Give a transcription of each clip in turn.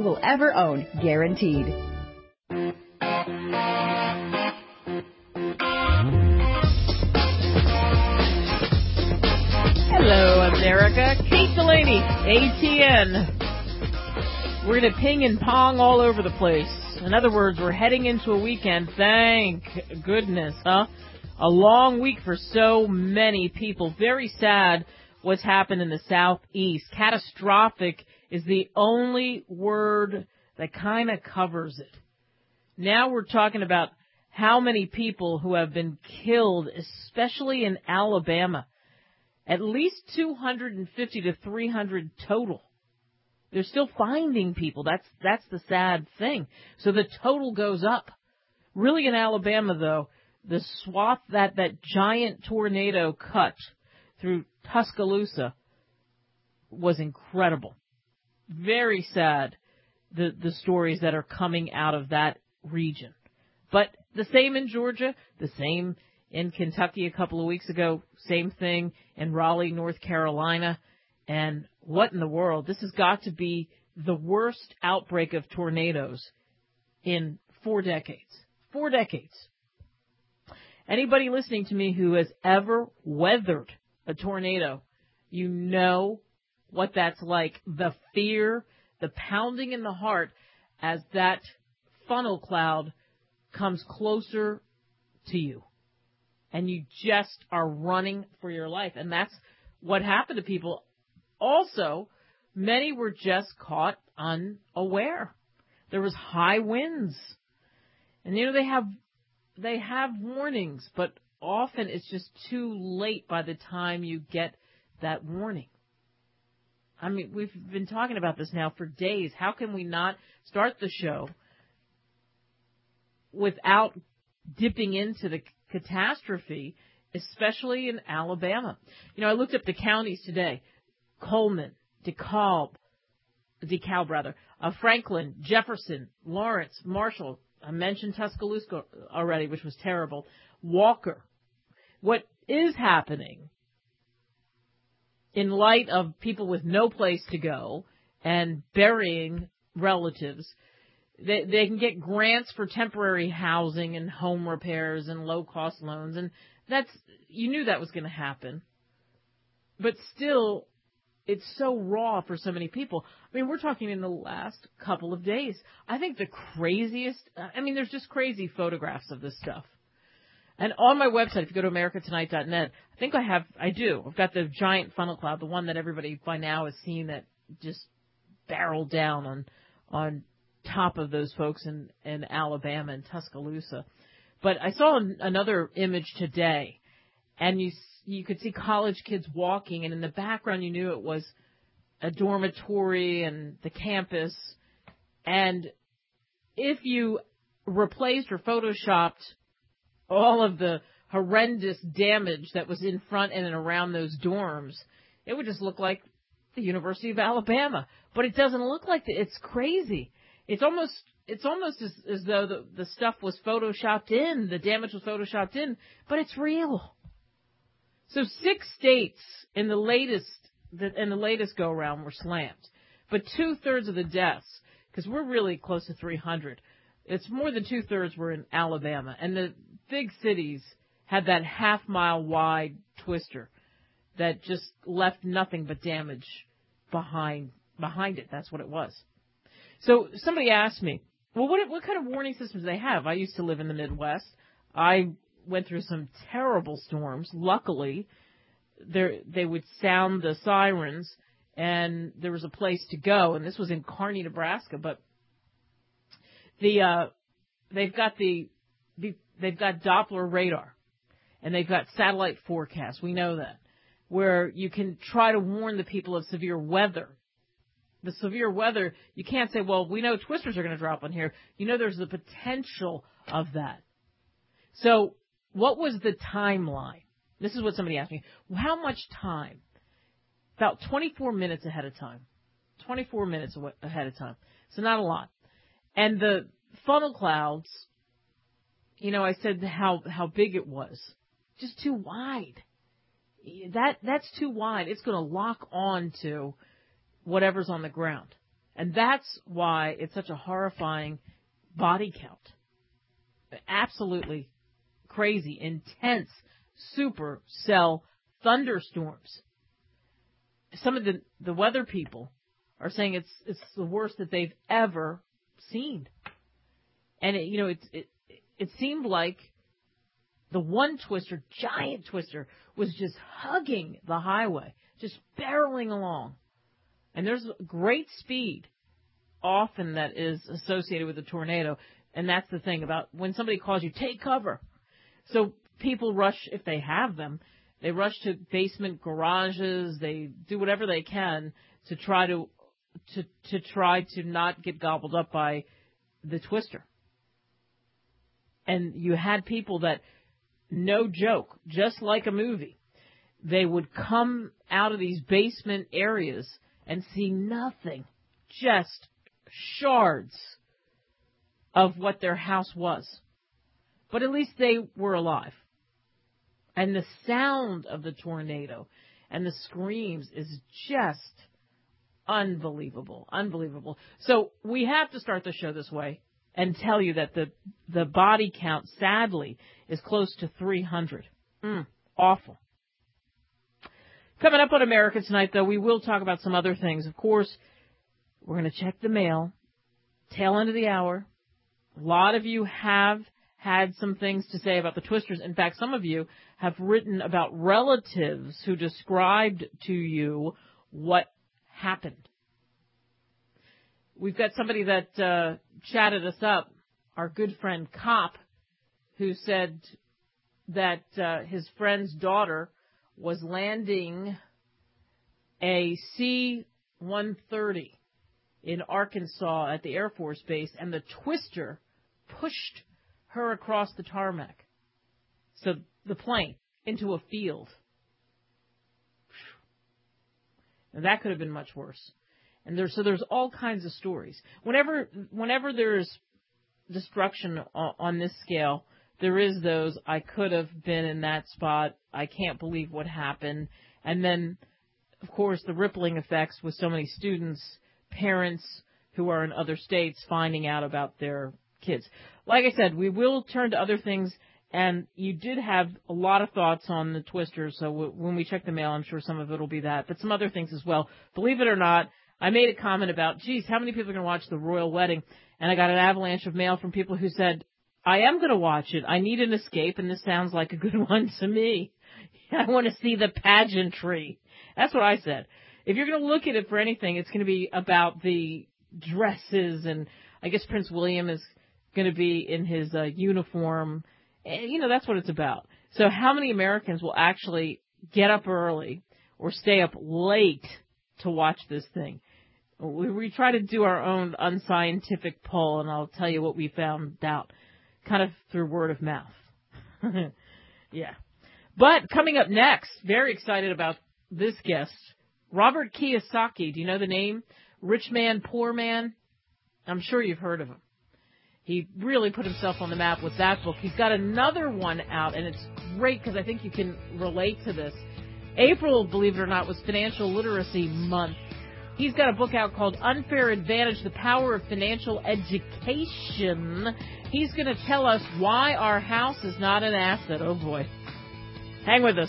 you will ever own, guaranteed. Hello, America. Kate Delaney, ATN. We're going to ping and pong all over the place. In other words, we're heading into a weekend. Thank goodness, huh? A long week for so many people. Very sad what's happened in the Southeast. Catastrophic is the only word that kind of covers it. Now we're talking about how many people who have been killed, especially in Alabama. At least 250 to 300 total. They're still finding people. That's the sad thing. So the total goes up. Really in Alabama, though, the swath that giant tornado cut through Tuscaloosa was incredible. Very sad, the stories that are coming out of that region. But the same in Georgia, the same in Kentucky a couple of weeks ago, same thing in Raleigh, North Carolina. And what in the world? This has got to be the worst outbreak of tornadoes in 4 decades. 4 decades. Anybody listening to me who has ever weathered a tornado, you know what that's like. The fear, the pounding in the heart as that funnel cloud comes closer to you. And you just are running for your life. And that's what happened to people. Also, many were just caught unaware. There was high winds. And, they have warnings, but often it's just too late by the time you get that warning. I mean, we've been talking about this now for days. How can we not start the show without dipping into the catastrophe, especially in Alabama? I looked up the counties today. Coleman, DeKalb, Franklin, Jefferson, Lawrence, Marshall. I mentioned Tuscaloosa already, which was terrible. Walker. What is happening in light of people with no place to go and burying relatives, they can get grants for temporary housing and home repairs and low-cost loans, and you knew that was going to happen. But still, it's so raw for so many people. I mean, we're talking in the last couple of days. I think the craziest, there's just crazy photographs of this stuff. And on my website, if you go to americatonight.net, I've got the giant funnel cloud, the one that everybody by now has seen that just barreled down on top of those folks in Alabama and Tuscaloosa. But I saw another image today, and you could see college kids walking, and in the background you knew it was a dormitory and the campus. And if you replaced or photoshopped all of the horrendous damage that was in front and around those dorms, it would just look like the University of Alabama. But it doesn't look like that. It's crazy. It's almost as though the stuff was photoshopped in, the damage was photoshopped in, but it's real. So 6 states in the latest go-around were slammed. But 2/3 of the deaths, because we're really close to 300, it's more than 2/3 were in Alabama. And the big cities had that half-mile wide twister that just left nothing but damage behind it. That's what it was. So somebody asked me, well, what kind of warning systems do they have? I used to live in the Midwest. I went through some terrible storms. Luckily, they would sound the sirens, and there was a place to go. And this was in Kearney, Nebraska. But they've got Doppler radar, and they've got satellite forecasts. We know that, where you can try to warn the people of severe weather. The severe weather, you can't say, well, we know twisters are going to drop on here. There's the potential of that. So what was the timeline? This is what somebody asked me. How much time? About 24 minutes ahead of time. 24 minutes ahead of time. So not a lot. And the funnel clouds, I said how big it was. Just too wide. That's too wide. It's going to lock on to whatever's on the ground. And that's why it's such a horrifying body count. Absolutely crazy, intense supercell thunderstorms. Some of the weather people are saying it's the worst that they've ever seen. And it seemed like the one twister, giant twister, was just hugging the highway, just barreling along. And there's great speed often that is associated with a tornado. And that's the thing about when somebody calls you, take cover. So people rush, if they have them, they rush to basement garages. They do whatever they can to try to not get gobbled up by the twister. And you had people that, no joke, just like a movie, they would come out of these basement areas and see nothing, just shards of what their house was. But at least they were alive. And the sound of the tornado and the screams is just unbelievable, unbelievable. So we have to start the show this way and tell you that the body count, sadly, is close to 300. Awful. Coming up on America Tonight, though, we will talk about some other things. Of course, we're going to check the mail, tail end of the hour. A lot of you have had some things to say about the twisters. In fact, some of you have written about relatives who described to you what happened. We've got somebody that chatted us up, our good friend Cop, who said that his friend's daughter was landing a C-130 in Arkansas at the Air Force Base, and the twister pushed her across the tarmac. So the plane into a field. Now that could have been much worse. And there's all kinds of stories. Whenever there's destruction on this scale, there is those, I could have been in that spot, I can't believe what happened. And then, of course, the rippling effects with so many students, parents who are in other states finding out about their kids. Like I said, we will turn to other things, and you did have a lot of thoughts on the twisters, so when we check the mail, I'm sure some of it will be that, but some other things as well. Believe it or not, I made a comment about, geez, how many people are going to watch the royal wedding? And I got an avalanche of mail from people who said, I am going to watch it. I need an escape, and this sounds like a good one to me. I want to see the pageantry. That's what I said. If you're going to look at it for anything, it's going to be about the dresses, and I guess Prince William is going to be in his uniform. And, that's what it's about. So how many Americans will actually get up early or stay up late to watch this thing? We try to do our own unscientific poll, and I'll tell you what we found out, kind of through word of mouth. Yeah. But coming up next, very excited about this guest, Robert Kiyosaki. Do you know the name? Rich Man, Poor Man? I'm sure you've heard of him. He really put himself on the map with that book. He's got another one out, and it's great because I think you can relate to this. April, believe it or not, was Financial Literacy Month. He's got a book out called Unfair Advantage, The Power of Financial Education. He's going to tell us why our house is not an asset. Oh, boy. Hang with us.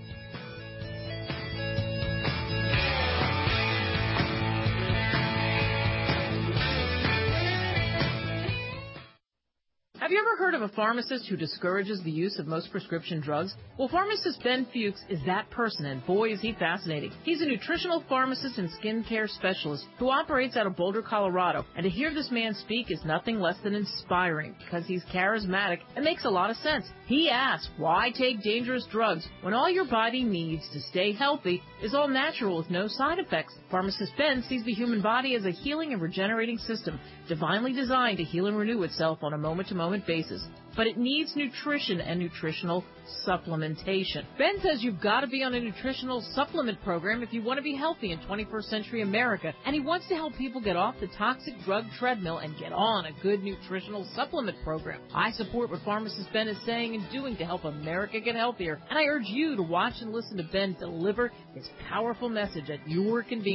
Have you ever heard of a pharmacist who discourages the use of most prescription drugs? Well, pharmacist Ben Fuchs is that person, and boy, is he fascinating. He's a nutritional pharmacist and skincare specialist who operates out of Boulder, Colorado, and to hear this man speak is nothing less than inspiring because he's charismatic and makes a lot of sense. He asks, why take dangerous drugs when all your body needs to stay healthy is all natural with no side effects? Pharmacist Ben sees the human body as a healing and regenerating system, divinely designed to heal and renew itself on a moment-to-moment basis. But it needs nutrition and nutritional supplementation. Ben says you've got to be on a nutritional supplement program if you want to be healthy in 21st century America, and he wants to help people get off the toxic drug treadmill and get on a good nutritional supplement program. I support what pharmacist Ben is saying and doing to help America get healthier, and I urge you to watch and listen to Ben deliver his powerful message at your convenience.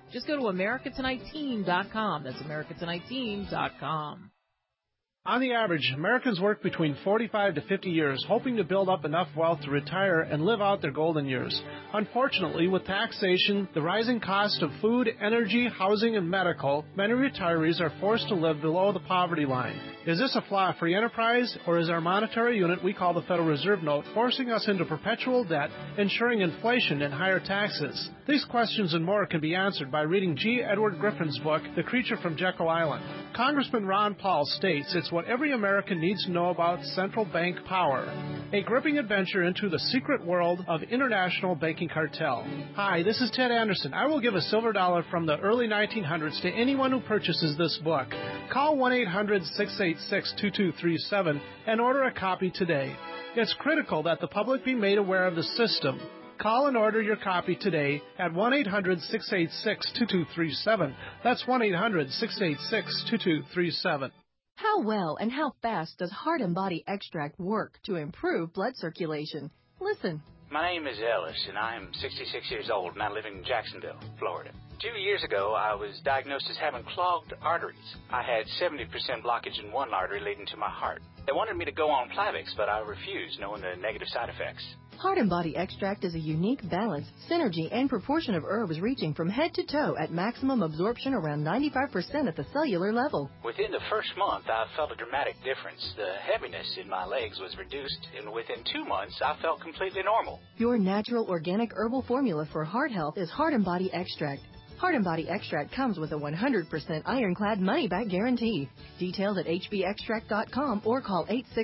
Just go to AmericaTonightTeam.com. That's AmericaTonightTeam.com. On the average, Americans work between 45 to 50 years, hoping to build up enough wealth to retire and live out their golden years. Unfortunately, with taxation, the rising cost of food, energy, housing, and medical, many retirees are forced to live below the poverty line. Is this a flaw of free enterprise, or is our monetary unit we call the Federal Reserve Note forcing us into perpetual debt, ensuring inflation and higher taxes? These questions and more can be answered by reading G. Edward Griffin's book, The Creature from Jekyll Island. Congressman Ron Paul states it's what every American needs to know about central bank power. A gripping adventure into the secret world of international banking cartel. Hi, this is Ted Anderson. I will give a silver dollar from the early 1900s to anyone who purchases this book. Call 1-800-686-2237 and order a copy today. It's critical that the public be made aware of the system. Call and order your copy today at 1-800-686-2237. That's 1-800-686-2237. How well and how fast does Heart and Body Extract work to improve blood circulation? Listen. My name is Ellis, and I am 66 years old, and I live in Jacksonville, Florida. 2 years ago, I was diagnosed as having clogged arteries. I had 70% blockage in one artery leading to my heart. They wanted me to go on Plavix, but I refused, knowing the negative side effects. Heart and Body Extract is a unique balance, synergy, and proportion of herbs reaching from head to toe at maximum absorption around 95% at the cellular level. Within the first month, I felt a dramatic difference. The heaviness in my legs was reduced, and within 2 months, I felt completely normal. Your natural organic herbal formula for heart health is Heart and Body Extract. Heart and Body Extract comes with a 100% ironclad money-back guarantee. Details at hbextract.com or call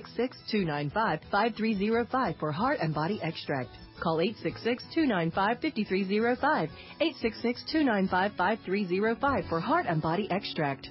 866-295-5305 for Heart and Body Extract. Call 866-295-5305, 866-295-5305 for Heart and Body Extract.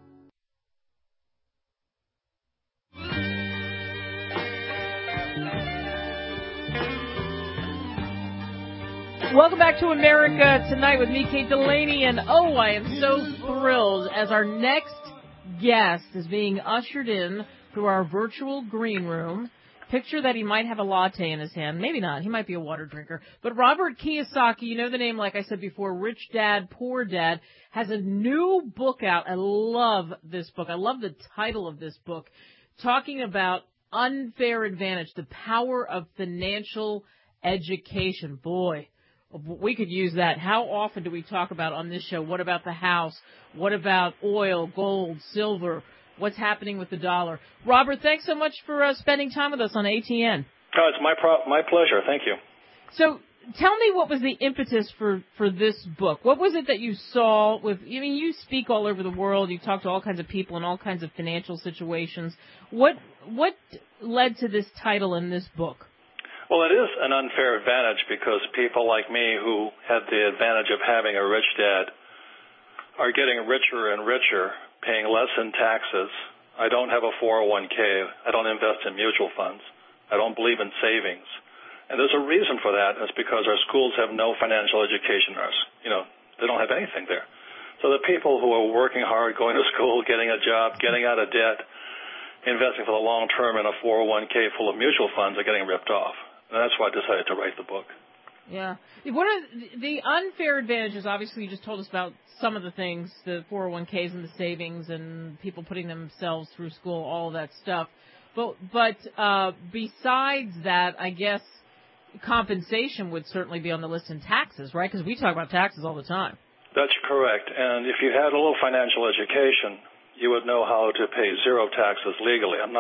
Welcome back to America Tonight with me, Kate Delaney, and I am so thrilled as our next guest is being ushered in through our virtual green room. Picture that he might have a latte in his hand. Maybe not. He might be a water drinker. But Robert Kiyosaki, you know the name, like I said before, Rich Dad, Poor Dad, has a new book out. I love this book. I love the title of this book, talking about unfair advantage, the power of financial education. Boy, we could use that. How often do we talk about on this show? What about the house? What about oil, gold, silver? What's happening with the dollar? Robert, thanks so much for spending time with us on ATN. Oh, it's my pleasure. Thank you. So tell me, what was the impetus for this book? What was it that you saw with, you speak all over the world. You talk to all kinds of people in all kinds of financial situations. What led to this title in this book? Well, it is an unfair advantage because people like me who had the advantage of having a rich dad are getting richer and richer, paying less in taxes. I don't have a 401k. I don't invest in mutual funds. I don't believe in savings. And there's a reason for that. It's because our schools have no financial education. They don't have anything there. So the people who are working hard, going to school, getting a job, getting out of debt, investing for the long term in a 401k full of mutual funds are getting ripped off. And that's why I decided to write the book. Yeah. What are the unfair advantages? Obviously, you just told us about some of the things, the 401ks and the savings and people putting themselves through school, all of that stuff. But besides that, I guess compensation would certainly be on the list, and taxes, right? Because we talk about taxes all the time. That's correct. And if you had a little financial education, you would know how to pay zero taxes legally. I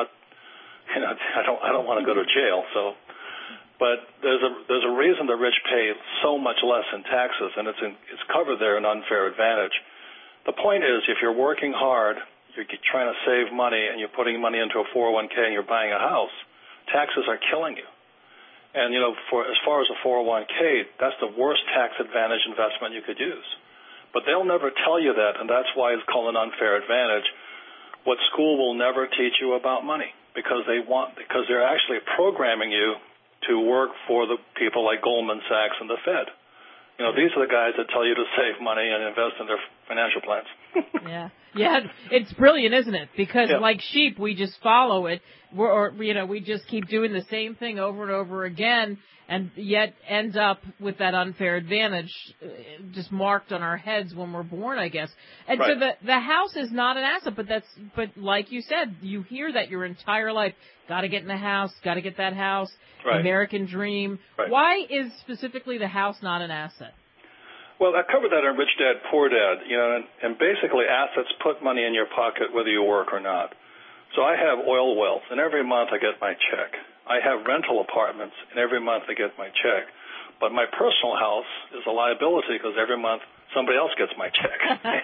don't want to go to jail, so. But there's a reason the rich pay so much less in taxes, and it's covered there in unfair advantage. The point is, if you're working hard, you're trying to save money, and you're putting money into a 401k and you're buying a house, taxes are killing you. And as far as a 401k, that's the worst tax advantage investment you could use. But they'll never tell you that, and that's why it's called an unfair advantage. What school will never teach you about money because they're actually programming you to work for the people like Goldman Sachs and the Fed. These are the guys that tell you to save money and invest in their financial plans. Yeah. Yeah, it's brilliant, isn't it? Because like sheep, we just follow it, we just keep doing the same thing over and over again, and yet end up with that unfair advantage just marked on our heads when we're born, I guess. And so the house is not an asset, but like you said, you hear that your entire life. Got to get in the house, got to get that house, American dream. Right. Why is specifically the house not an asset? Well, I covered that in Rich Dad, Poor Dad, and basically assets put money in your pocket whether you work or not. So I have oil wells, and every month I get my check. I have rental apartments, and every month I get my check. But my personal house is a liability because every month somebody else gets my check.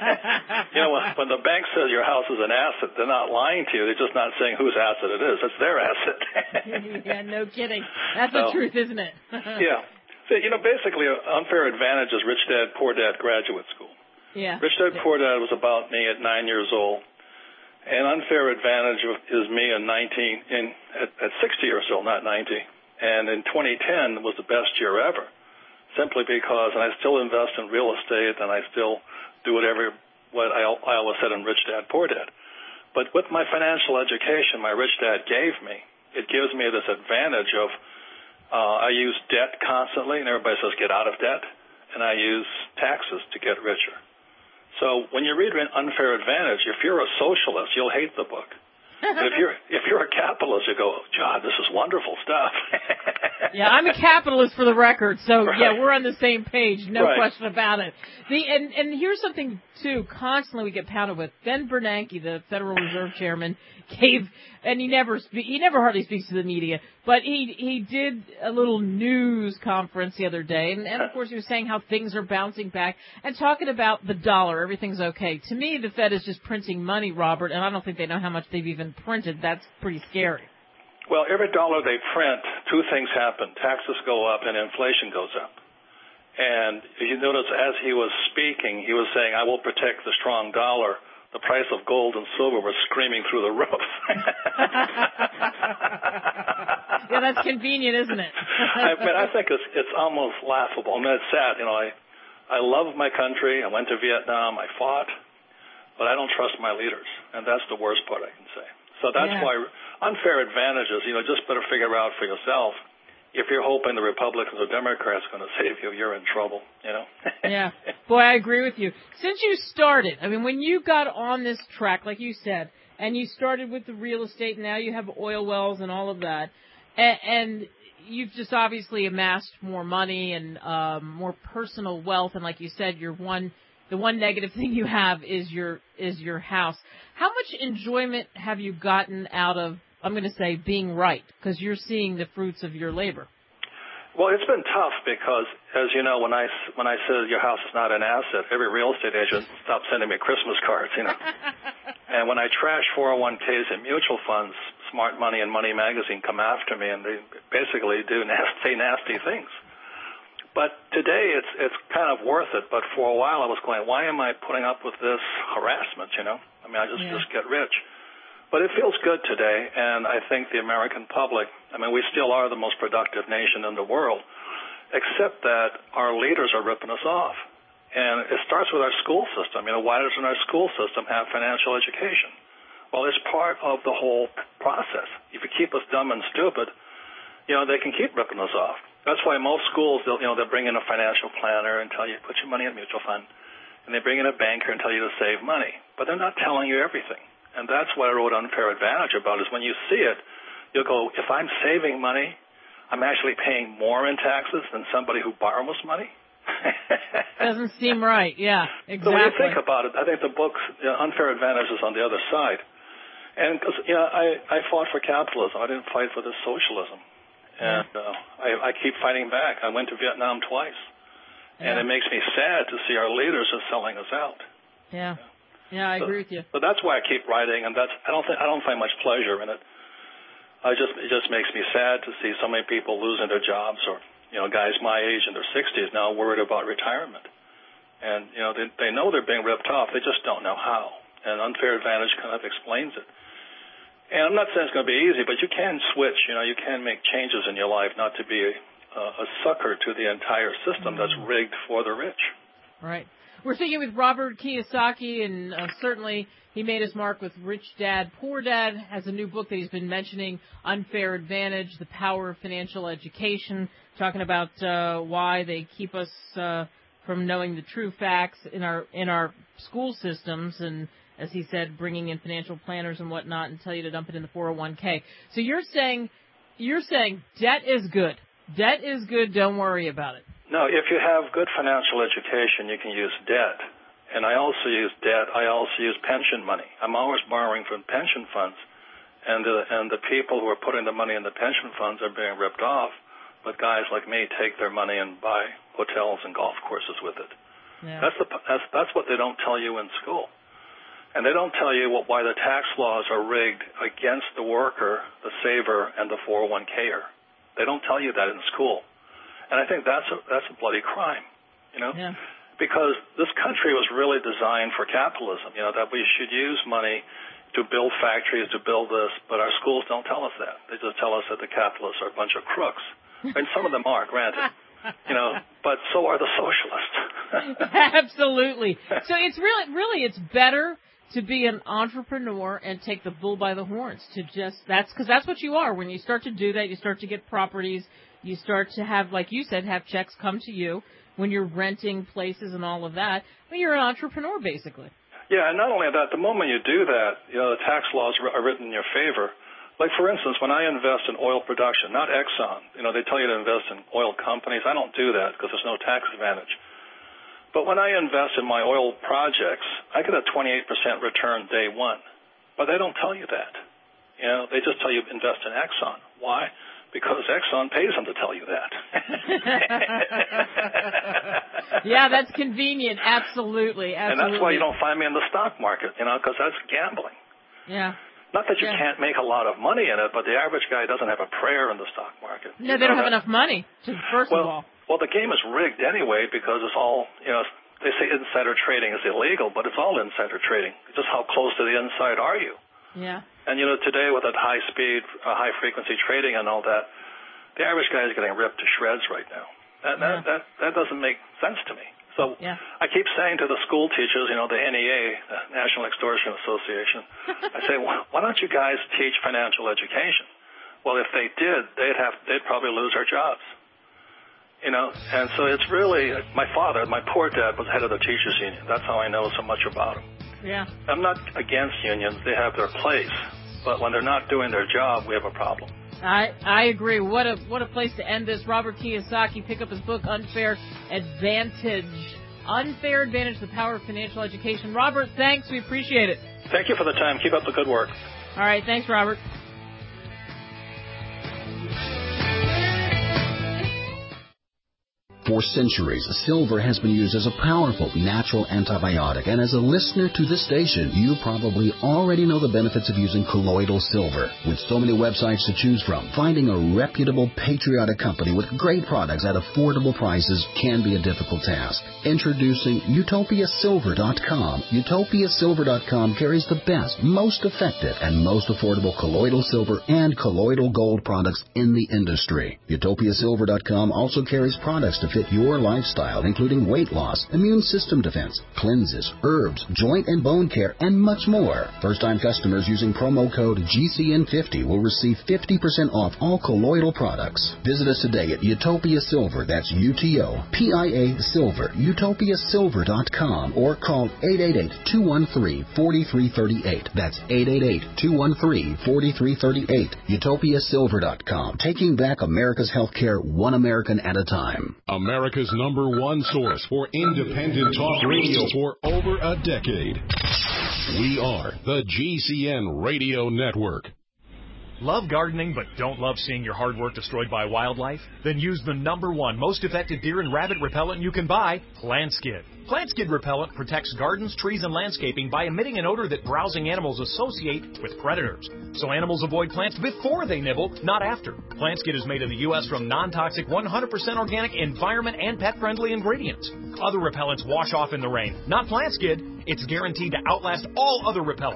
When the bank says your house is an asset, they're not lying to you. They're just not saying whose asset it is. It's their asset. Yeah, no kidding. That's the truth, isn't it? Yeah. So, basically, Unfair Advantage is Rich Dad, Poor Dad graduate school. Yeah. Rich Dad, Poor Dad was about me at 9 years old. And Unfair Advantage is me at 60 years old, not 90. And in 2010 was the best year ever, simply because, and I still invest in real estate, and I still do what I always said in Rich Dad, Poor Dad. But with my financial education my Rich Dad gave me, it gives me this advantage of I use debt constantly, and everybody says get out of debt, and I use taxes to get richer. So when you read Unfair Advantage, if you're a socialist, you'll hate the book. But if you're a capitalist, you go, God, this is wonderful stuff. Yeah, I'm a capitalist for the record, so yeah, we're on the same page, no question about it. And here's something too, constantly we get pounded with. Ben Bernanke, the Federal Reserve Chairman, and he never hardly speaks to the media, but he did a little news conference the other day, and of course he was saying how things are bouncing back and talking about the dollar, everything's okay. To me, the Fed is just printing money, Robert, and I don't think they know how much they've even printed. That's pretty scary. Well, every dollar they print, two things happen. Taxes go up and inflation goes up. And if you notice, as he was speaking, he was saying, I will protect the strong dollar. The price of gold and silver was screaming through the roof. Yeah, that's convenient, isn't it? I think it's almost laughable. I mean, it's sad. I love my country. I went to Vietnam. I fought. But I don't trust my leaders. And that's the worst part I can say. So that's why Unfair Advantages, just better figure out for yourself. If you're hoping the Republicans or Democrats are going to save you, you're in trouble, Yeah. Boy, I agree with you. Since you started, when you got on this track, like you said, and you started with the real estate, and now you have oil wells and all of that, and you've just obviously amassed more money and more personal wealth, and like you said, the one negative thing you have is your house. How much enjoyment have you gotten out of, I'm going to say, being right? Because you're seeing the fruits of your labor. Well, it's been tough because, as you know, when I said your house is not an asset, every real estate agent stopped sending me Christmas cards, And when I trash 401ks and mutual funds, Smart Money and Money Magazine come after me, and they basically say nasty things. But today it's kind of worth it. But for a while I was going, why am I putting up with this harassment? I just get rich. But it feels good today, and I think the American public, we still are the most productive nation in the world, except that our leaders are ripping us off. And it starts with our school system. Why doesn't our school system have financial education? Well, it's part of the whole process. If you keep us dumb and stupid, they can keep ripping us off. That's why most schools, they'll bring in a financial planner and tell you, put your money in a mutual fund. And they bring in a banker and tell you to save money. But they're not telling you everything. And that's what I wrote Unfair Advantage about, is when you see it, you'll go, if I'm saving money, I'm actually paying more in taxes than somebody who borrows money. Doesn't seem right. Yeah, exactly. So when you think about it, I think the book, Unfair Advantage, is on the other side. And because, I fought for capitalism. I didn't fight for this socialism. And I keep fighting back. I went to Vietnam twice. And it makes me sad to see our leaders are selling us out. Yeah. Yeah, I agree with you. So that's why I keep writing, and I don't find much pleasure in it. It just makes me sad to see so many people losing their jobs, or guys my age in their 60s now worried about retirement. And they know they're being ripped off. They just don't know how. And Unfair Advantage kind of explains it. And I'm not saying it's going to be easy, but you can switch. You can make changes in your life, not to be a sucker to the entire system that's rigged for the rich. Right. We're thinking with Robert Kiyosaki, and certainly he made his mark with Rich Dad, Poor Dad, has a new book that he's been mentioning, Unfair Advantage, The Power of Financial Education, talking about why they keep us from knowing the true facts in our school systems, and as he said, bringing in financial planners and whatnot and tell you to dump it in the 401k. So you're saying debt is good. Debt is good. Don't worry about it. No, if you have good financial education, you can use debt. And I also use debt. I also use pension money. I'm always borrowing from pension funds, and the people who are putting the money in the pension funds are being ripped off. But guys like me take their money and buy hotels and golf courses with it. Yeah. That's what they don't tell you in school. And they don't tell you why the tax laws are rigged against the worker, the saver, and the 401k-er. They don't tell you that in school. And I think that's a bloody crime, Yeah. Because this country was really designed for capitalism, that we should use money to build factories, to build this, but our schools don't tell us that. They just tell us that the capitalists are a bunch of crooks. And some of them are, granted. But so are the socialists. Absolutely. So it's really it's better to be an entrepreneur and take the bull by the horns. Because that's what you are. When you start to do that, you start to get properties. You start to have, like you said, have checks come to you when you're renting places and all of that. Well, you're an entrepreneur, basically. Yeah, and not only that, the moment you do that, the tax laws are written in your favor. Like, for instance, when I invest in oil production, not Exxon, they tell you to invest in oil companies. I don't do that because there's no tax advantage. But when I invest in my oil projects, I get a 28% return day one. But they don't tell you that. They just tell you invest in Exxon. Why? Because Exxon pays them to tell you that. Yeah, that's convenient. Absolutely. And that's why you don't find me in the stock market, because that's gambling. Yeah. Not that you can't make a lot of money in it, but the average guy doesn't have a prayer in the stock market. No, they don't have enough money, first of all. Well, the game is rigged anyway because it's all, they say insider trading is illegal, but it's all insider trading. Just how close to the inside are you? Yeah. And, today with that high speed, high frequency trading and all that, the average guy is getting ripped to shreds right now. That doesn't make sense to me. So I keep saying to the school teachers, the NEA, the National Extortion Association, I say, why don't you guys teach financial education? Well, if they did, they'd probably lose their jobs. And so it's really, my father, my poor dad, was head of the teachers union. That's how I know so much about him. Yeah. I'm not against unions. They have their place. But when they're not doing their job, we have a problem. I agree. What a place to end this. Robert Kiyosaki, pick up his book, Unfair Advantage. Unfair Advantage, The Power of Financial Education. Robert, thanks. We appreciate it. Thank you for the time. Keep up the good work. All right. Thanks, Robert. For centuries, silver has been used as a powerful natural antibiotic, and as a listener to this station, you probably already know the benefits of using colloidal silver. With so many websites to choose from, finding a reputable, patriotic company with great products at affordable prices can be a difficult task. Introducing UtopiaSilver.com. UtopiaSilver.com carries the best, most effective, and most affordable colloidal silver and colloidal gold products in the industry. UtopiaSilver.com also carries products to fit your lifestyle, including weight loss, immune system defense, cleanses, herbs, joint and bone care, and much more. First-time customers using promo code GCN50 will receive 50% off all colloidal products. Visit us today at Utopia Silver, that's UTOPIA Silver, UtopiaSilver.com, or call 888-213-4338. That's 888-213-4338. UtopiaSilver.com, taking back America's healthcare one American at a time. America's #1 source for independent talk radio for over a decade. We are the GCN Radio Network. Love gardening but don't love seeing your hard work destroyed by wildlife? Then use the #1 most effective deer and rabbit repellent you can buy, PlantSkid. PlantSkid repellent protects gardens, trees, and landscaping by emitting an odor that browsing animals associate with predators. So animals avoid plants before they nibble, not after. PlantSkid is made in the U.S. from non-toxic, 100% organic, environment, and pet-friendly ingredients. Other repellents wash off in the rain. Not PlantSkid. It's guaranteed to outlast all other repellents.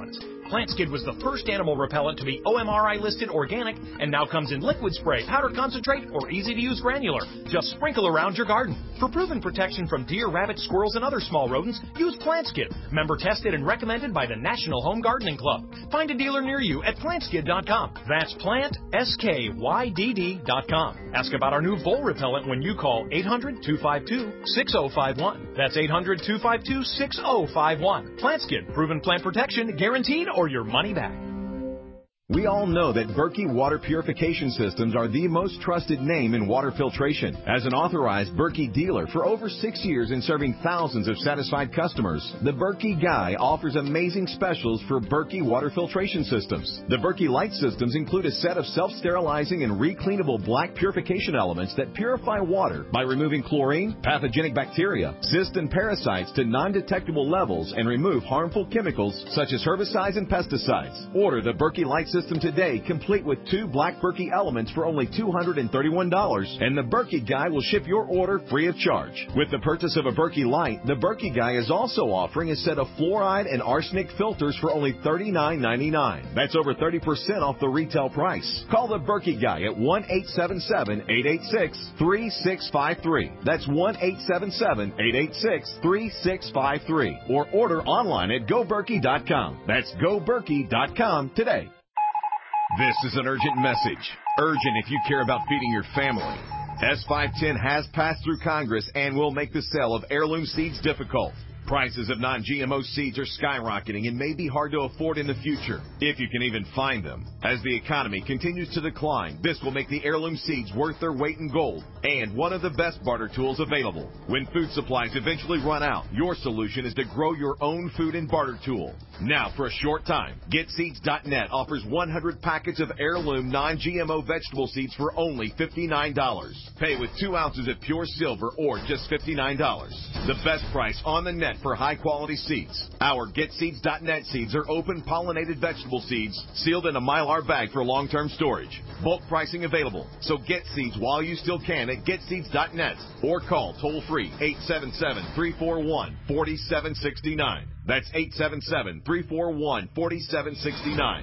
Plant Skid was the first animal repellent to be OMRI listed organic and now comes in liquid spray, powder concentrate, or easy-to-use granular. Just sprinkle around your garden. For proven protection from deer, rabbits, squirrels, and other small rodents, use Plant Skid. Member tested and recommended by the National Home Gardening Club. Find a dealer near you at plantskid.com. That's PlantSkydd.com. Ask about our new vole repellent when you call 800-252-6051. That's 800-252-6051. Plant Skid, proven plant protection, guaranteed, or your money back. We all know that Berkey water purification systems are the most trusted name in water filtration. As an authorized Berkey dealer for over 6 years and serving thousands of satisfied customers, the Berkey Guy offers amazing specials for Berkey water filtration systems. The Berkey Light systems include a set of self-sterilizing and recleanable black purification elements that purify water by removing chlorine, pathogenic bacteria, cysts, and parasites to non-detectable levels and remove harmful chemicals such as herbicides and pesticides. Order the Berkey Light system today, complete with 2 black Berkey elements for only $231, and the Berkey Guy will ship your order free of charge. With the purchase of a Berkey Light, the Berkey Guy is also offering a set of fluoride and arsenic filters for only $39.99. That's over 30% off the retail price. Call the Berkey Guy at 1-877-886-3653. That's 1-877-886-3653. Or order online at GoBerkey.com. That's GoBerkey.com today. This is an urgent message. Urgent if you care about feeding your family. S510 has passed through Congress and will make the sale of heirloom seeds difficult. Prices of non-GMO seeds are skyrocketing and may be hard to afford in the future, if you can even find them. As the economy continues to decline, this will make the heirloom seeds worth their weight in gold and one of the best barter tools available. When food supplies eventually run out, your solution is to grow your own food and barter tool. Now, for a short time, GetSeeds.net offers 100 packets of heirloom non-GMO vegetable seeds for only $59. Pay with 2 ounces of pure silver or just $59. The best price on the net for high-quality seeds. Our GetSeeds.net seeds are open pollinated vegetable seeds sealed in a Mylar bag for long-term storage. Bulk pricing available, so get seeds while you still can at GetSeeds.net or call toll-free 877-341-4769. That's 877-341-4769.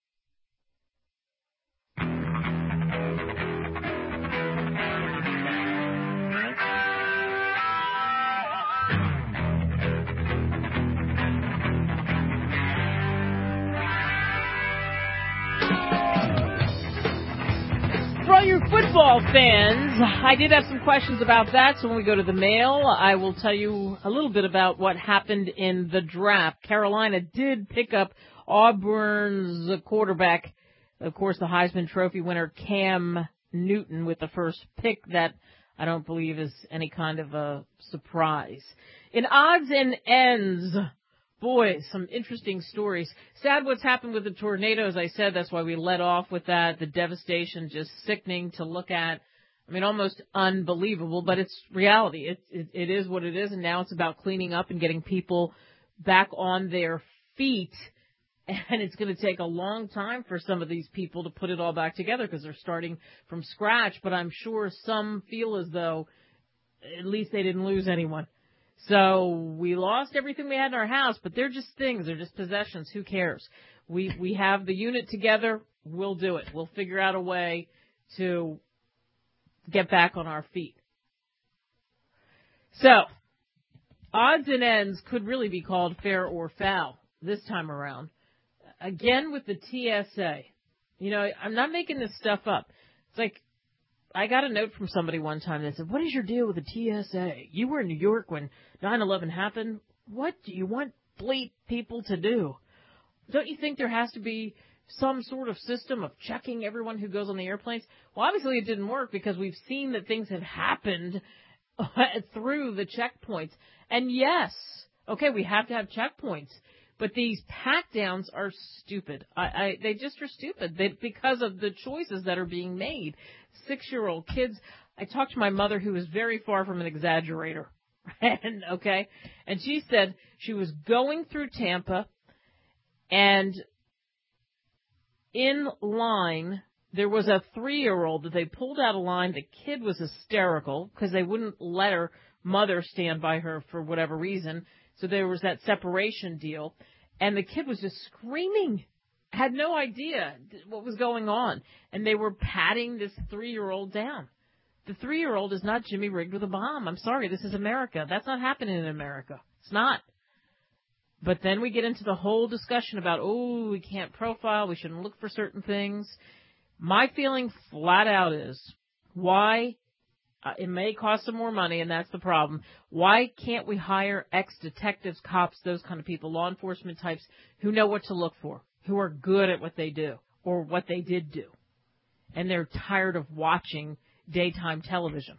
For all your football fans, I did have some questions about that, so when we go to the mail, I will tell you a little bit about what happened in the draft. Carolina did pick up Auburn's quarterback, of course, the Heisman Trophy winner, Cam Newton, with the first pick. That I don't believe is any kind of a surprise. In odds and ends, boy, some interesting stories. Sad what's happened with the tornado, as I said. That's why we led off with that. The devastation, just sickening to look at. I mean, almost unbelievable, but it's reality. It is what it is, and now it's about cleaning up and getting people back on their feet. And it's going to take a long time for some of these people to put it all back together because they're starting from scratch. But I'm sure some feel as though at least they didn't lose anyone. So we lost everything we had in our house, but they're just things. They're just possessions. Who cares? We have the unit together. We'll do it. We'll figure out a way to get back on our feet. So odds and ends could really be called fair or foul this time around. Again, with the TSA. You know, I'm not making this stuff up. It's like, I got a note from somebody one time that said, what is your deal with the TSA? You were in New York when 9/11 happened. What do you want people to do? Don't you think there has to be some sort of system of checking everyone who goes on the airplanes? Well, obviously it didn't work because we've seen that things have happened through the checkpoints. And yes, okay, we have to have checkpoints. But these pat-downs are stupid. They just are stupid because of the choices that are being made. 6-year-old kids. I talked to my mother, who is very far from an exaggerator. And she said she was going through Tampa, and in line there was a 3-year-old that they pulled out of line. The kid was hysterical because they wouldn't let her mother stand by her for whatever reason. So there was that separation deal. And the kid was just screaming, had no idea what was going on. And they were patting this 3-year-old down. The 3-year-old is not Jimmy rigged with a bomb. I'm sorry, this is America. That's not happening in America. It's not. But then we get into the whole discussion about, we can't profile, we shouldn't look for certain things. My feeling flat out is, why, it may cost some more money, and that's the problem. Why can't we hire ex-detectives, cops, those kind of people, law enforcement types, who know what to look for, who are good at what they do, or what they did do, and they're tired of watching daytime television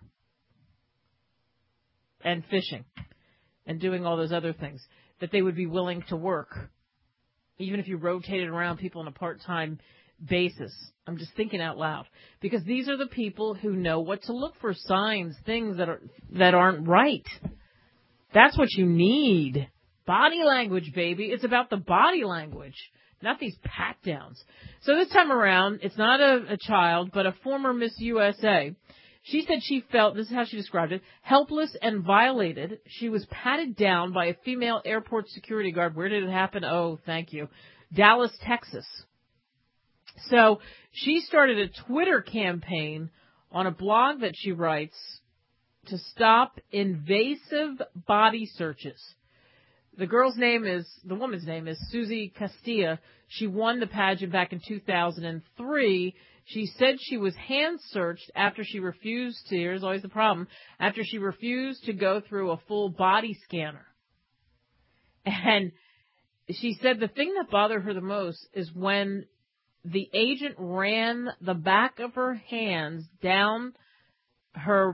and fishing and doing all those other things, that they would be willing to work, even if you rotated around people on a part-time basis. I'm just thinking out loud, because these are the people who know what to look for, signs, things that aren't right. That's what you need. Body language, baby. It's about the body language, not these pat downs. So this time around, it's not a child, but a former Miss USA. She said she felt, this is how she described it, helpless and violated. She was patted down by a female airport security guard. Where did it happen? Oh, thank you. Dallas, Texas. So she started a Twitter campaign on a blog that she writes to stop invasive body searches. The woman's name is Susie Castilla. She won the pageant back in 2003. She said she was hand-searched after she refused to, here's always the problem, after she refused to go through a full body scanner. And she said the thing that bothered her the most is when the agent ran the back of her hands down her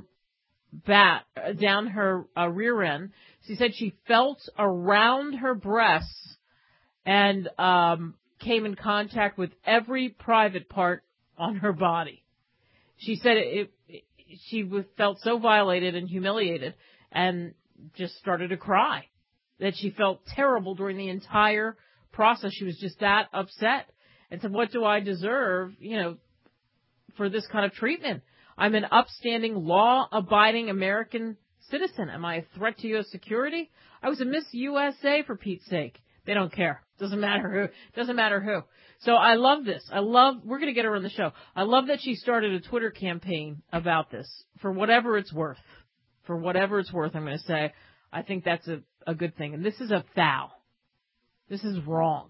rear end. She said she felt around her breasts and came in contact with every private part on her body. She said she felt so violated and humiliated and just started to cry, that she felt terrible during the entire process. She was just that upset and said, what do I deserve, for this kind of treatment? I'm an upstanding, law-abiding American citizen. Am I a threat to U.S. security? I was a Miss USA, for Pete's sake. They don't care. Doesn't matter who. So I love this. We're going to get her on the show. I love that she started a Twitter campaign about this, for whatever it's worth. For whatever it's worth, I'm going to say, I think that's a good thing. And this is a foul. This is wrong.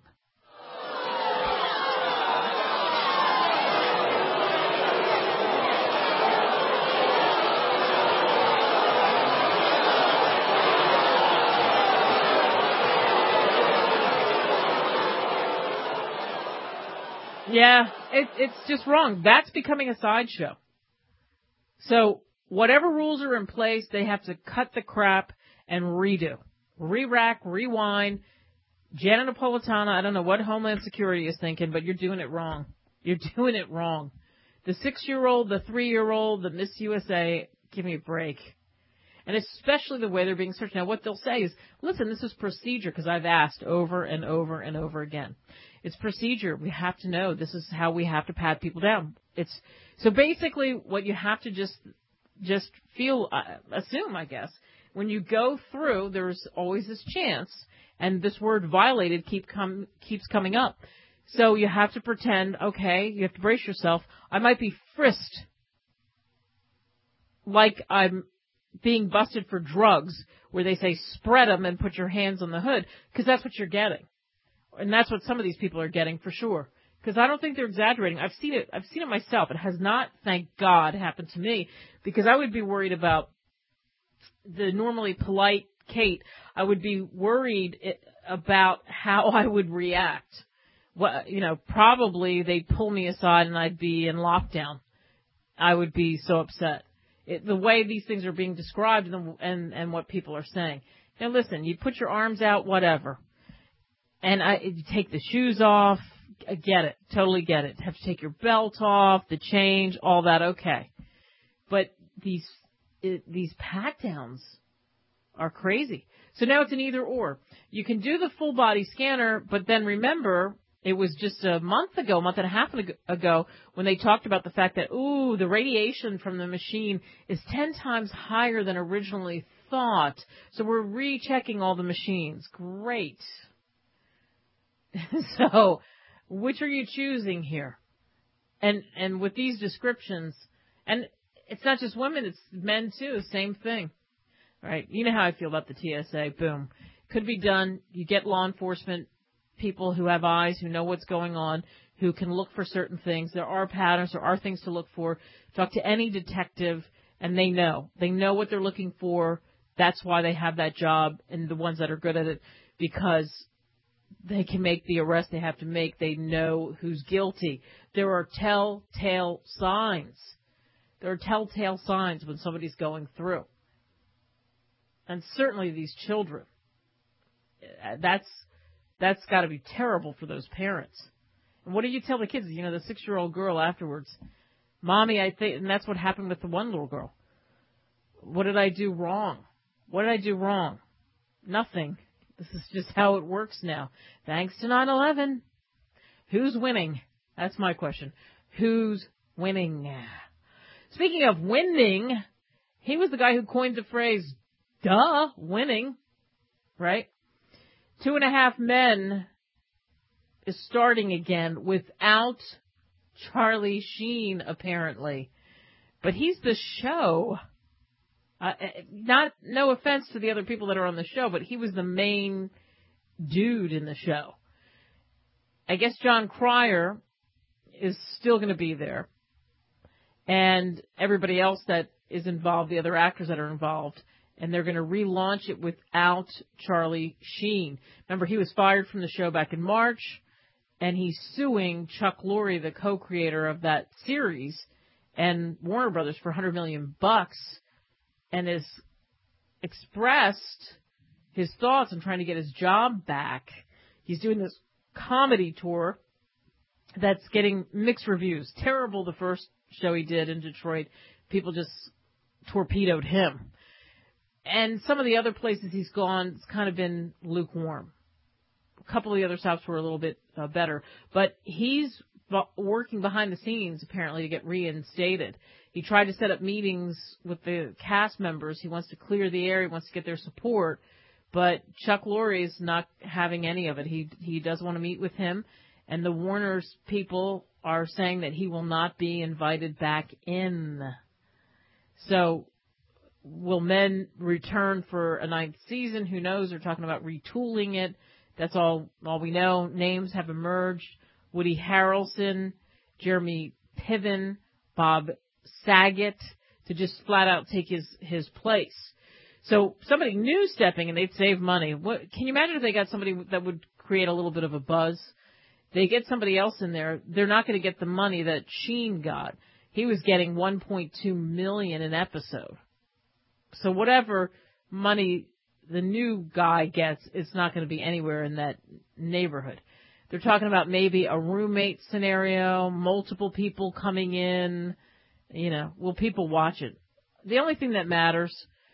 Yeah, it's just wrong. That's becoming a sideshow. So whatever rules are in place, they have to cut the crap and redo. Re-rack, rewind. Janet Napolitano, I don't know what Homeland Security is thinking, but you're doing it wrong. You're doing it wrong. The 6-year-old, the 3-year-old, the Miss USA, give me a break. And especially the way they're being searched. Now, what they'll say is, listen, this is procedure, because I've asked over and over and over again. It's procedure. We have to know this is how we have to pat people down. So basically what you have to just assume, I guess, when you go through, there's always this chance, and this word violated keeps coming up. So you have to pretend, okay, you have to brace yourself. I might be frisked like I'm being busted for drugs, where they say spread them and put your hands on the hood, because that's what you're getting. And that's what some of these people are getting for sure. Because I don't think they're exaggerating. I've seen it myself. It has not, thank God, happened to me, because I would be worried about the normally polite Kate. I would be worried about how I would react. Well, probably they'd pull me aside and I'd be in lockdown. I would be so upset. The way these things are being described and what people are saying. Now listen, you put your arms out, whatever. And you take the shoes off. I get it. Totally get it. Have to take your belt off, the change, all that. Okay. But these pat downs are crazy. So now it's an either or. You can do the full body scanner, but then remember, it was just a month and a half ago, when they talked about the fact that, the radiation from the machine is 10 times higher than originally thought. So we're rechecking all the machines. Great. So, which are you choosing here? And with these descriptions, and it's not just women, it's men too, same thing. All right, you know how I feel about the TSA. Boom. Could be done. You get law enforcement people who have eyes, who know what's going on, who can look for certain things. There are patterns, there are things to look for. Talk to any detective, and they know. They know what they're looking for. That's why they have that job, and the ones that are good at it, because they can make the arrest they have to make. They know who's guilty. There are telltale signs. There are telltale signs when somebody's going through. And certainly these children. That's got to be terrible for those parents. And what do you tell the kids? You know, the 6-year-old girl afterwards, Mommy, I think, and that's what happened with the one little girl. What did I do wrong? What did I do wrong? Nothing. This is just how it works now. Thanks to 9/11. Who's winning? That's my question. Who's winning? Speaking of winning, he was the guy who coined the phrase, duh, winning, right? 2.5 Men is starting again without Charlie Sheen, apparently. But he's the show. No offense to the other people that are on the show, but he was the main dude in the show. I guess John Cryer is still going to be there. And everybody else that is involved, the other actors that are involved. And they're going to relaunch it without Charlie Sheen. Remember, he was fired from the show back in March, and he's suing Chuck Lorre, the co-creator of that series, and Warner Brothers for $100 million, and has expressed his thoughts on trying to get his job back. He's doing this comedy tour that's getting mixed reviews. Terrible the first show he did in Detroit. People just torpedoed him. And some of the other places he's gone, it's kind of been lukewarm. A couple of the other stops were a little bit better. But he's working behind the scenes, apparently, to get reinstated. He tried to set up meetings with the cast members. He wants to clear the air. He wants to get their support. But Chuck Lorre is not having any of it. He does want to meet with him. And the Warner's people are saying that he will not be invited back in. So will Men return for a 9th season? Who knows? They're talking about retooling it. That's all we know. Names have emerged. Woody Harrelson, Jeremy Piven, Bob Saget, to just flat out take his place. So somebody new stepping, and they'd save money. Can you imagine if they got somebody that would create a little bit of a buzz? They get somebody else in there, they're not going to get the money that Sheen got. He was getting $1.2 million an episode. So whatever money the new guy gets, it's not going to be anywhere in that neighborhood. They're talking about maybe a roommate scenario, multiple people coming in. You know, will people watch it? The only thing that matters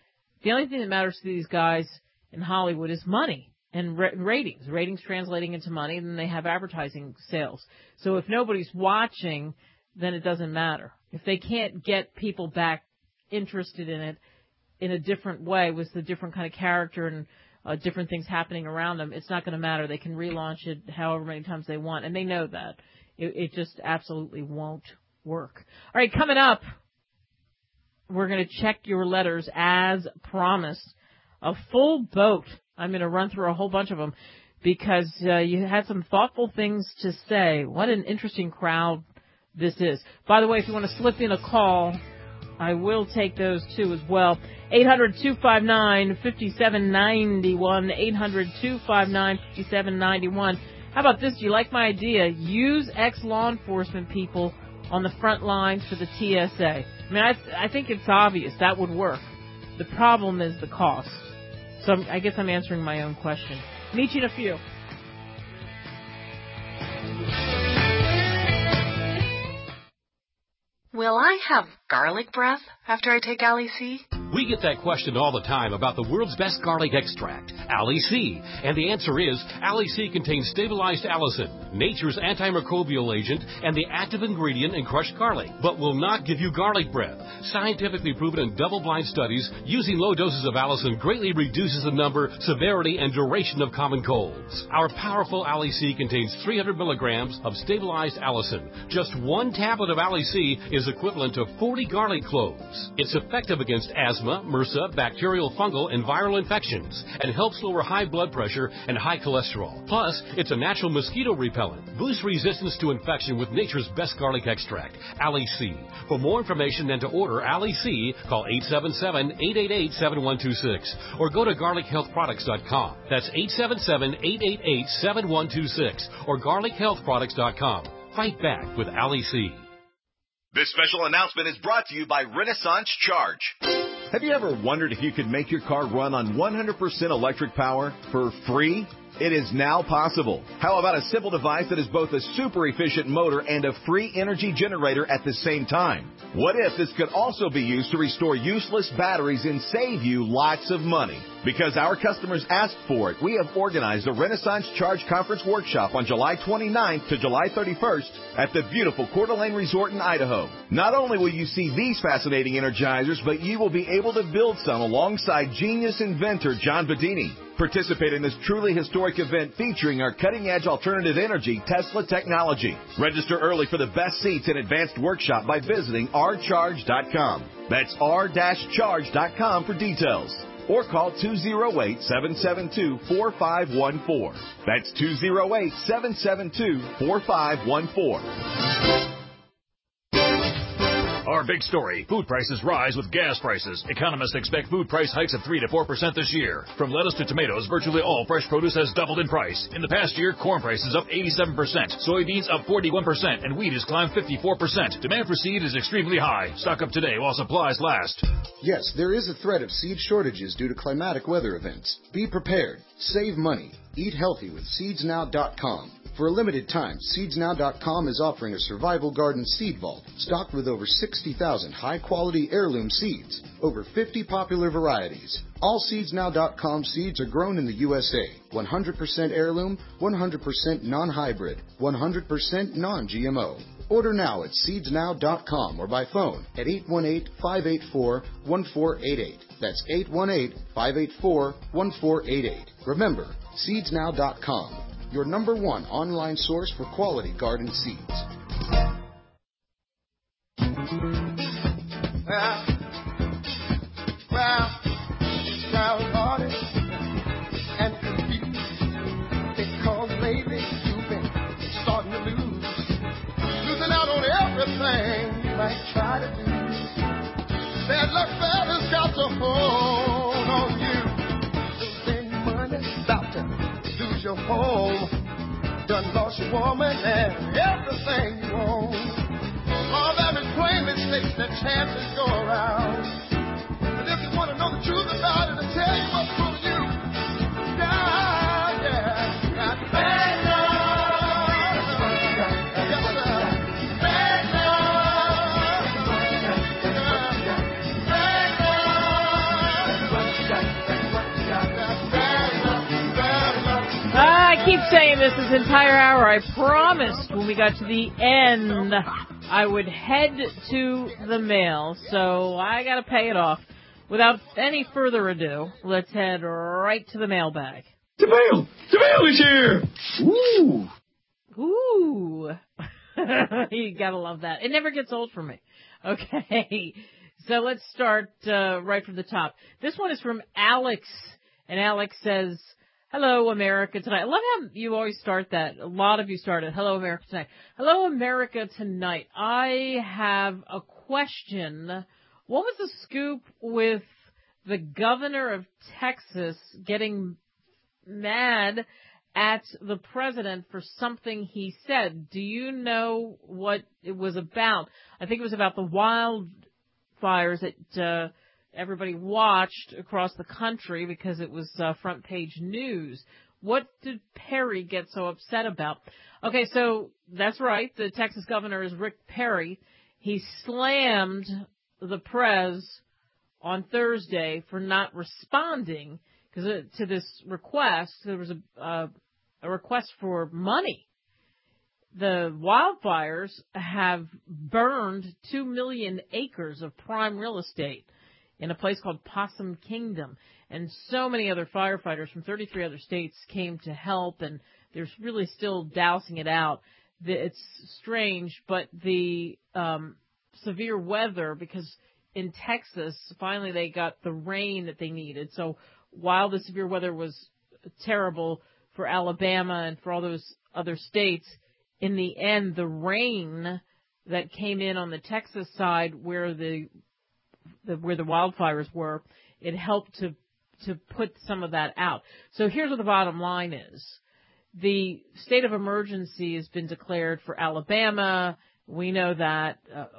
to these guys in Hollywood is money and ratings. Ratings translating into money, and then they have advertising sales. So if nobody's watching, then it doesn't matter. If they can't get people back interested in it in a different way with a different kind of character and different things happening around them, it's not going to matter. They can relaunch it however many times they want, and they know that. It just absolutely won't work. All right, coming up, we're going to check your letters as promised. A full boat. I'm going to run through a whole bunch of them because you had some thoughtful things to say. What an interesting crowd this is. By the way, if you want to slip in a call, I will take those too as well. 800-259-5791. 800-259-5791. How about this? Do you like my idea? Use ex-law enforcement people on the front lines for the TSA. I mean, I think it's obvious that would work. The problem is the cost. So I guess I'm answering my own question. Meet you in a few. Well, I have garlic breath after I take Ali C? We get that question all the time about the world's best garlic extract, Ali C. And the answer is, Ali C contains stabilized allicin, nature's antimicrobial agent, and the active ingredient in crushed garlic, but will not give you garlic breath. Scientifically proven in double-blind studies, using low doses of allicin greatly reduces the number, severity, and duration of common colds. Our powerful Ali C contains 300 milligrams of stabilized allicin. Just one tablet of Ali C is equivalent to 40 garlic cloves. It's effective against asthma, MRSA, bacterial, fungal, and viral infections, and helps lower high blood pressure and high cholesterol. Plus, it's a natural mosquito repellent. Boost resistance to infection with nature's best garlic extract, Ali C. For more information and to order Ali C, call 877-888-7126 or go to garlichealthproducts.com. That's 877-888-7126 or garlichealthproducts.com. Fight back with Ali C. This special announcement is brought to you by Renaissance Charge. Have you ever wondered if you could make your car run on 100% electric power for free? It is now possible. How about a simple device that is both a super efficient motor and a free energy generator at the same time? What if this could also be used to restore useless batteries and save you lots of money? Because our customers asked for it, we have organized a Renaissance Charge Conference Workshop on July 29th to July 31st at the beautiful Coeur d'Alene Resort in Idaho. Not only will you see these fascinating energizers, but you will be able to build some alongside genius inventor John Bedini. Participate in this truly historic event featuring our cutting-edge alternative energy Tesla technology. Register early for the best seats and advanced workshop by visiting rcharge.com. That's r-charge.com for details. Or call 208-772-4514. That's 208-772-4514. Our big story, food prices rise with gas prices. Economists expect food price hikes of 3 to 4% this year. From lettuce to tomatoes, virtually all fresh produce has doubled in price. In the past year, corn prices up 87%, soybeans up 41%, and wheat has climbed 54%. Demand for seed is extremely high. Stock up today while supplies last. Yes, there is a threat of seed shortages due to climatic weather events. Be prepared. Save money. Eat healthy with SeedsNow.com. For a limited time, SeedsNow.com is offering a survival garden seed vault stocked with over 60,000 high-quality heirloom seeds, over 50 popular varieties. All SeedsNow.com seeds are grown in the USA, 100% heirloom, 100% non-hybrid, 100% non-GMO. Order now at SeedsNow.com or by phone at 818-584-1488. That's 818-584-1488. Remember, SeedsNow.com. Your #1 online source for quality garden seeds. And confused because lately you've been starting to losing out on everything you might try to do. Bad luck fella's got to hold on you. Losing money, about to lose your home. Done lost your woman and everything you own. All that is plainly states that chances go around. But if you want to know the truth about it, I'll tell you what's for you. Yeah, got bad luck. Yes, sir. Bad luck. I keep saying this entire hour. I promised when we got to the end I would head to the mail, so I got to pay it off. Without any further ado, let's head right to the mailbag. The mail is here. Ooh. You gotta love that. It never gets old for me. Okay, so let's start right from the top. This one is from Alex, and Alex says, "Hello, America Tonight." I love how you always start that. A lot of you started, "Hello, America Tonight." Hello, America Tonight. I have a question. What was the scoop with the governor of Texas getting mad at the president for something he said? Do you know what it was about? I think it was about the wildfires that everybody watched across the country because it was front page news. What did Perry get so upset about? Okay, so that's right. The Texas governor is Rick Perry. He slammed the Prez on Thursday for not responding to this request. There was a request for money. The wildfires have burned 2 million acres of prime real estate in a place called Possum Kingdom. And so many other firefighters from 33 other states came to help, and they're really still dousing it out. It's strange, but the severe weather, because in Texas, finally they got the rain that they needed. So while the severe weather was terrible for Alabama and for all those other states, in the end, the rain that came in on the Texas side where the wildfires were, it helped to put some of that out. So here's what the bottom line is. The state of emergency has been declared for Alabama. We know that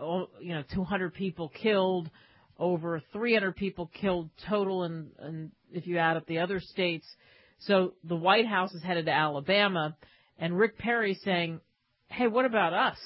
200 people killed, over 300 people killed total, and if you add up the other states. So the White House is headed to Alabama, and Rick Perry saying, hey, what about us?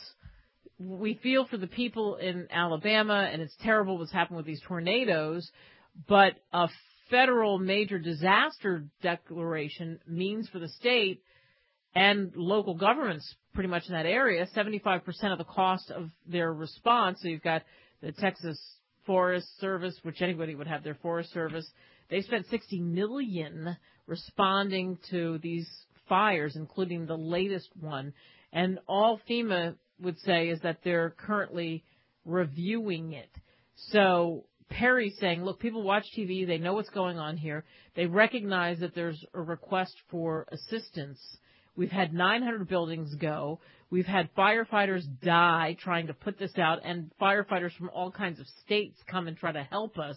We feel for the people in Alabama, and it's terrible what's happened with these tornadoes, but a federal major disaster declaration means for the state and local governments pretty much in that area, 75% of the cost of their response. So you've got the Texas Forest Service, which anybody would have their Forest Service. They spent $60 million responding to these fires, including the latest one. And all FEMA would say is that they're currently reviewing it. So Perry's saying, look, people watch TV. They know what's going on here. They recognize that there's a request for assistance. We've had 900 buildings go. We've had firefighters die trying to put this out, and firefighters from all kinds of states come and try to help us.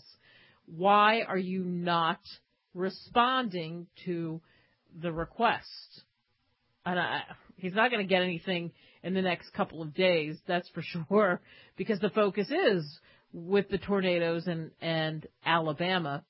Why are you not responding to the request? And he's not going to get anything in the next couple of days, that's for sure, because the focus is with the tornadoes and Alabama.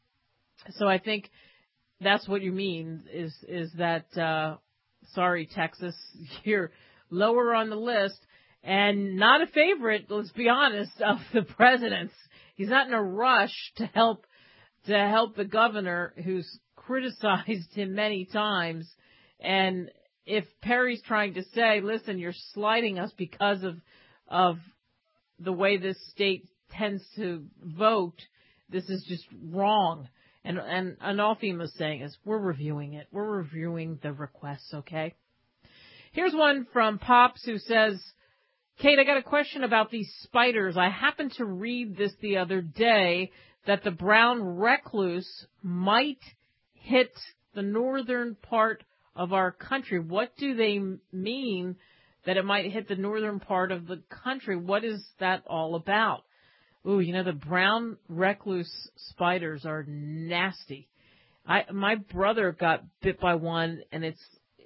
So I think that's what you mean is that, sorry, Texas, you're lower on the list and not a favorite, let's be honest, of the president's. He's not in a rush to help the governor who's criticized him many times. And if Perry's trying to say, listen, you're slighting us because of the way this state tends to vote, this is just wrong. And all FEMA's saying is, we're reviewing it. We're reviewing the requests, okay? Here's one from Pops who says, Kate, I got a question about these spiders. I happened to read this the other day that the brown recluse might hit the northern part of our country. What do they mean that it might hit the northern part of the country? What is that all about? Ooh, the brown recluse spiders are nasty. My brother got bit by one, and it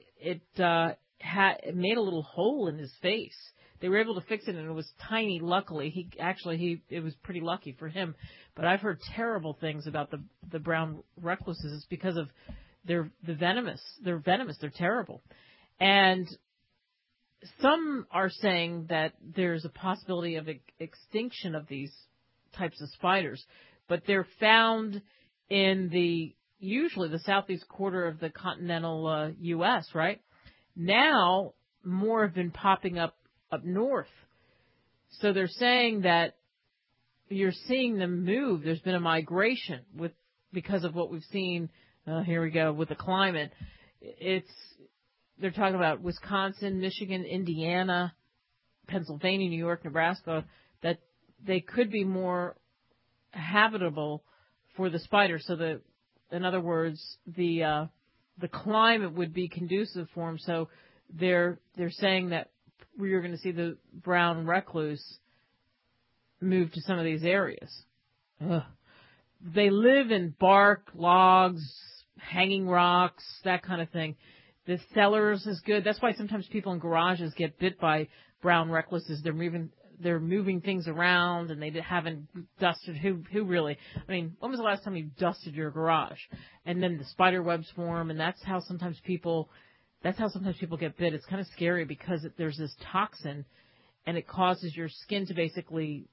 made a little hole in his face. They were able to fix it, and it was tiny. Luckily, it was pretty lucky for him. But I've heard terrible things about the brown recluses. It's because of they're venomous. They're venomous. They're terrible. And some are saying that there's a possibility of extinction of these types of spiders, but they're found in usually the southeast quarter of the continental U.S., right? Now, more have been popping up north. So they're saying that you're seeing them move. There's been a migration because of what we've seen, here we go, with the climate. They're talking about Wisconsin, Michigan, Indiana, Pennsylvania, New York, Nebraska, that they could be more habitable for the spider. So in other words, the climate would be conducive for them. So they're saying that we're going to see the brown recluse move to some of these areas. Ugh. They live in bark, logs, hanging rocks, that kind of thing. The cellars is good. That's why sometimes people in garages get bit by brown recluses. They're moving things around, and they haven't dusted. Who really? I mean, when was the last time you dusted your garage? And then the spider webs form, and that's how sometimes people get bit. It's kind of scary because there's this toxin, and it causes your skin to basically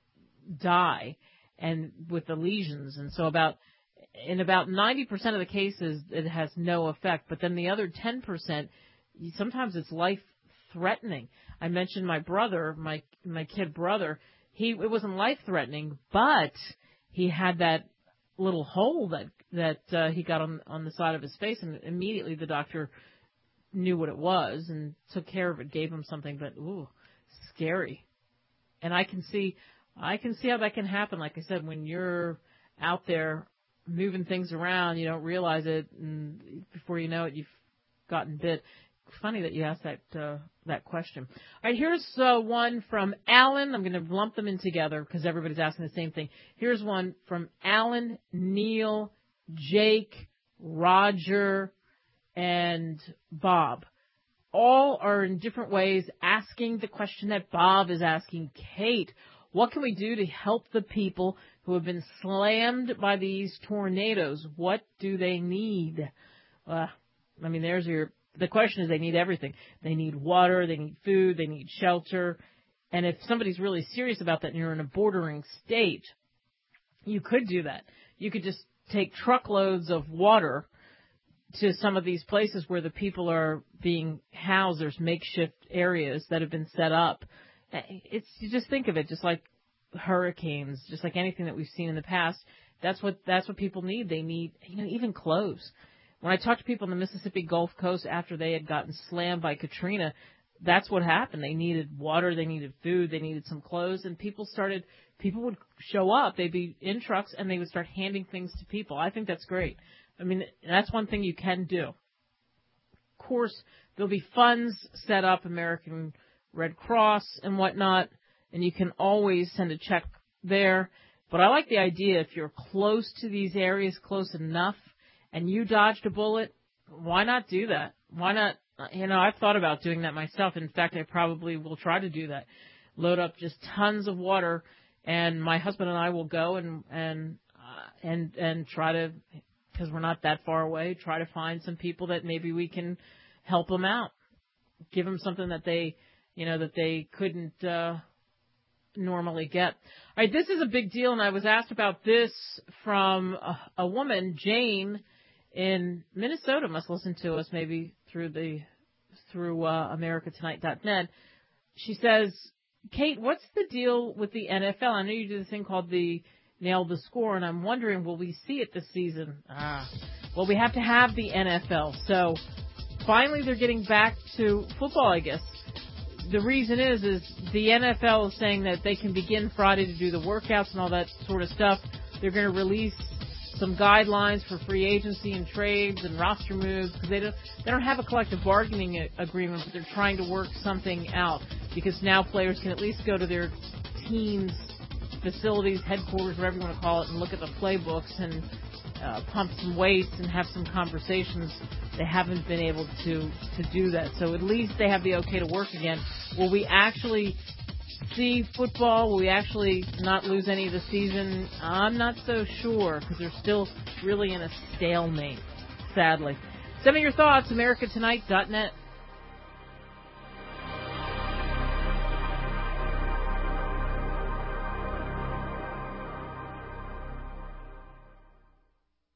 die and with the lesions. And so in about 90% of the cases, it has no effect. But then the other 10%, sometimes it's life-threatening. I mentioned my brother, my kid brother. It wasn't life-threatening, but he had that little hole that he got on the side of his face, and immediately the doctor knew what it was and took care of it, gave him something. But scary. And I can see how that can happen. Like I said, when you're out there moving things around, you don't realize it, and before you know it, you've gotten bit. Funny that you asked that question. All right, here's one from Alan. I'm going to lump them in together because everybody's asking the same thing. Here's one from Alan, Neil, Jake, Roger, and Bob. All are in different ways asking the question that Bob is asking Kate. What can we do to help the people who have been slammed by these tornadoes? What do they need? The question is they need everything. They need water, they need food, they need shelter. And if somebody's really serious about that and you're in a bordering state, you could do that. You could just take truckloads of water to some of these places where the people are being housed. There's makeshift areas that have been set up. You just think of it just like hurricanes, just like anything that we've seen in the past. That's what people need. They need, even clothes. When I talked to people on the Mississippi Gulf Coast after they had gotten slammed by Katrina, that's what happened. They needed water, they needed food, they needed some clothes, and people would show up. They'd be in trucks, and they would start handing things to people. I think that's great. That's one thing you can do. Of course, there'll be funds set up, American Red Cross and whatnot, and you can always send a check there. But I like the idea, if you're close to these areas, close enough, and you dodged a bullet, why not do that? Why not? I've thought about doing that myself. In fact, I probably will try to do that. Load up just tons of water, and my husband and I will go and try to, because we're not that far away, try to find some people that maybe we can help them out. Give them something that they couldn't normally get. All right, this is a big deal, and I was asked about this from a woman, Jane, in Minnesota. Must listen to us maybe through AmericaTonight.net. She says, Kate, what's the deal with the NFL? I know you do this thing called the Nail the Score, and I'm wondering, will we see it this season? Well, we have to have the NFL, so finally they're getting back to football, I guess. The reason is the NFL is saying that they can begin Friday to do the workouts and all that sort of stuff. They're going to release some guidelines for free agency and trades and roster moves because they don't have a collective bargaining agreement, but they're trying to work something out because now players can at least go to their team's facilities, headquarters, whatever you want to call it, and look at the playbooks and pump some weights and have some conversations. They haven't been able to do that. So at least they have the okay to work again. Will we actually see football? Will we actually not lose any of the season? I'm not so sure because they're still really in a stalemate, sadly. Send me your thoughts, AmericaTonight.net.